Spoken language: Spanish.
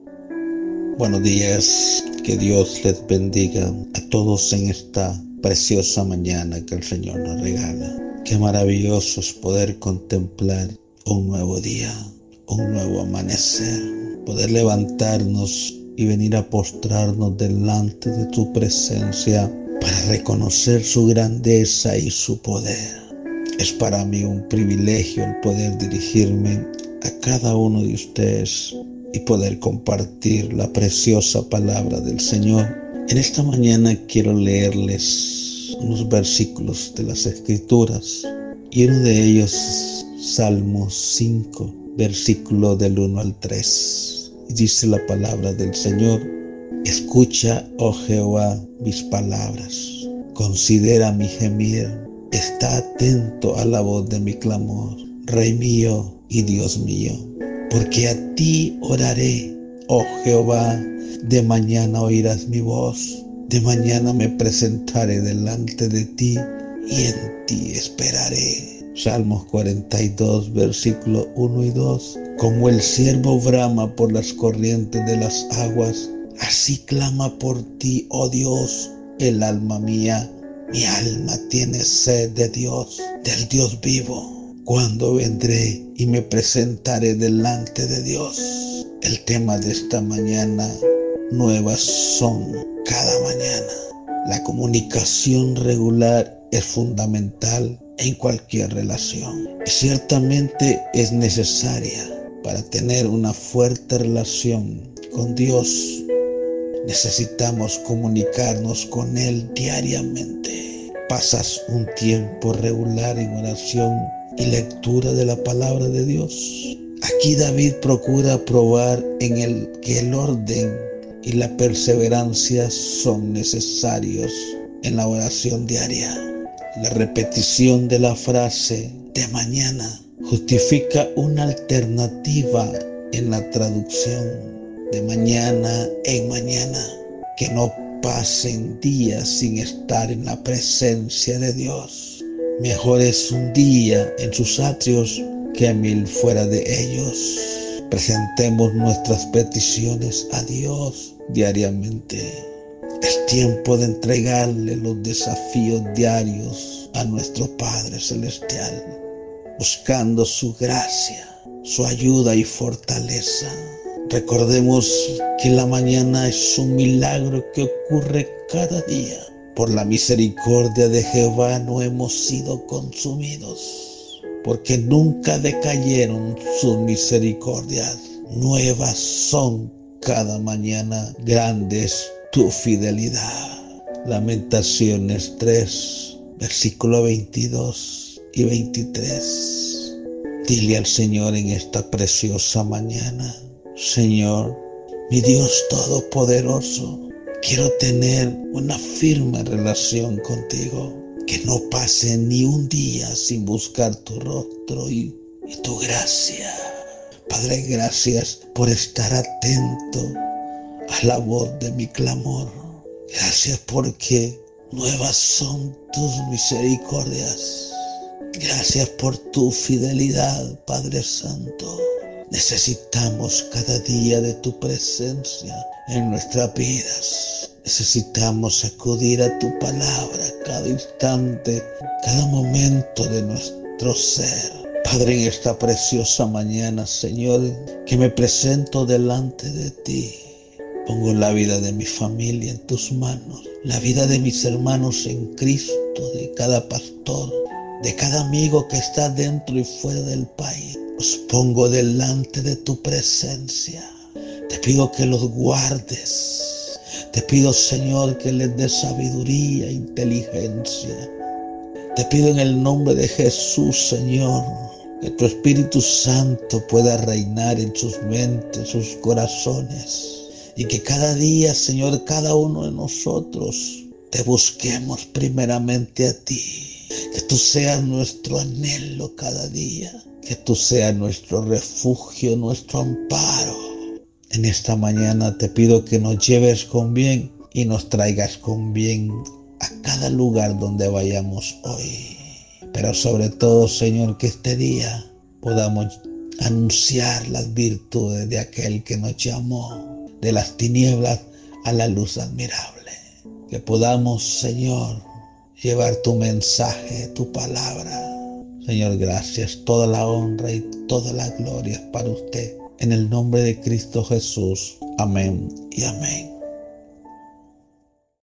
Buenos días, que Dios les bendiga a todos en esta preciosa mañana que el Señor nos regala. Qué maravilloso es poder contemplar un nuevo día, un nuevo amanecer, poder levantarnos y venir a postrarnos delante de tu presencia para reconocer su grandeza y su poder. Es para mí un privilegio el poder dirigirme a cada uno de ustedes y poder compartir la preciosa palabra del Señor. En esta mañana quiero leerles unos versículos de las Escrituras y uno de ellos, Salmos 5, versículo del 1 al 3. Y dice la palabra del Señor: escucha, oh Jehová, mis palabras, considera mi gemir, está atento a la voz de mi clamor, Rey mío y Dios mío. Porque a ti oraré, oh Jehová, de mañana oirás mi voz, de mañana me presentaré delante de ti y en ti esperaré. Salmos 42, versículos 1 y 2. Como el ciervo brama por las corrientes de las aguas, así clama por ti, oh Dios, el alma mía. Mi alma tiene sed de Dios, del Dios vivo. ¿Cuándo vendré y me presentaré delante de Dios? El tema de esta mañana: nuevas son cada mañana. La comunicación regular es fundamental en cualquier relación. Ciertamente es necesaria para tener una fuerte relación con Dios. Necesitamos comunicarnos con Él diariamente. ¿Pasas un tiempo regular en oración y lectura de la palabra de Dios? Aquí David procura probar que el orden y la perseverancia son necesarios en la oración diaria. La repetición de la frase de mañana justifica una alternativa en la traducción: de mañana en mañana. Que no pasen días sin estar en la presencia de Dios. Mejor es un día en sus atrios que 1000 fuera de ellos. Presentemos nuestras peticiones a Dios diariamente. Es tiempo de entregarle los desafíos diarios a nuestro Padre Celestial, buscando su gracia, su ayuda y fortaleza. Recordemos que la mañana es un milagro que ocurre cada día. Por la misericordia de Jehová no hemos sido consumidos, porque nunca decayeron sus misericordias. Nuevas son cada mañana, grande es tu fidelidad. Lamentaciones 3, versículo 22 y 23. Dile al Señor en esta preciosa mañana: Señor, mi Dios todopoderoso, quiero tener una firme relación contigo, que no pase ni un día sin buscar tu rostro y tu gracia. Padre, gracias por estar atento a la voz de mi clamor. Gracias porque nuevas son tus misericordias. Gracias por tu fidelidad, Padre Santo. Necesitamos cada día de tu presencia en nuestras vidas. Necesitamos acudir a tu palabra cada instante, cada momento de nuestro ser. Padre, en esta preciosa mañana, Señor, que me presento delante de ti, pongo la vida de mi familia en tus manos, la vida de mis hermanos en Cristo, de cada pastor, de cada amigo que está dentro y fuera del país. Los pongo delante de tu presencia. Te pido que los guardes. Te pido, Señor, que les des sabiduría e inteligencia. Te pido en el nombre de Jesús, Señor, que tu Espíritu Santo pueda reinar en sus mentes, sus corazones. Y que cada día, Señor, cada uno de nosotros te busquemos primeramente a ti. Que tú seas nuestro anhelo cada día. Que tú seas nuestro refugio, nuestro amparo. En esta mañana te pido que nos lleves con bien y nos traigas con bien a cada lugar donde vayamos hoy. Pero sobre todo, Señor, que este día podamos anunciar las virtudes de aquel que nos llamó. de las tinieblas a la luz admirable. Que podamos, Señor, llevar tu mensaje, tu palabra. Señor, gracias. Toda la honra y toda la gloria es para usted. En el nombre de Cristo Jesús. Amén y amén.